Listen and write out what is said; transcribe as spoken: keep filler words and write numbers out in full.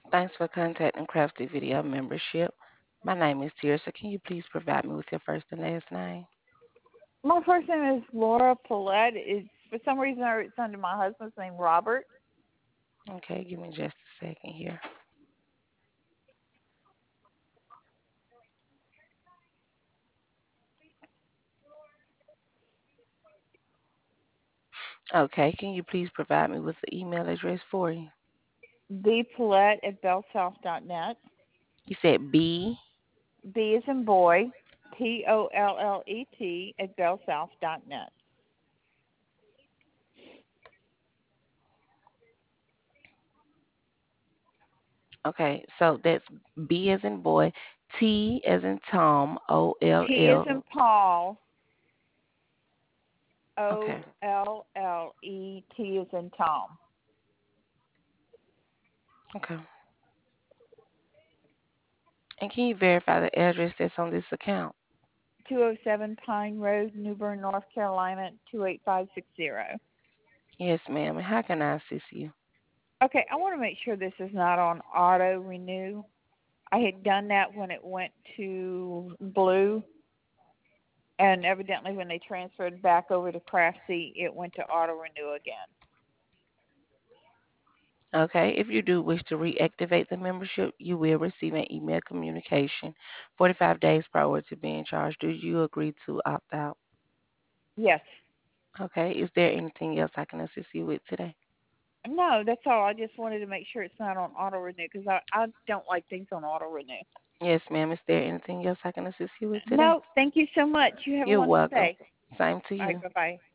Thanks for contacting Crafty Video Membership. My name is Tirsa. Can you please provide me with your first and last name? My first name is Laura Paulette. It's for some reason it's under my husband's name, Robert. Okay, give me just a second here. Okay, can you please provide me with the email address for you? B Paulette at bellsouth dot net. You said B. B is in boy. P O L L E T at bellsouth dot net. Okay, so that's B as in boy, T as in Tom, O L P is L. in Paul. O Okay, L L E T is in Tom. okay. And can you verify the address that's on this account? two oh seven Pine Road, New Bern, North Carolina, two eight five six zero. Yes, ma'am. And how can I assist you? Okay, I want to make sure this is not on auto renew. I had done that when it went to blue, and evidently when they transferred back over to Craftsy, it went to auto renew again. Okay, if you do wish to reactivate the membership, you will receive an email communication forty-five days prior to being charged. Do you agree to opt out? Yes. Okay, is there anything else I can assist you with today? No, that's all. I just wanted to make sure it's not on auto renew because I, I don't like things on auto renew. Yes, ma'am. Is there anything else I can assist you with today? No, thank you so much. You have a You're wonderful welcome. day. Same to All right, you. bye bye.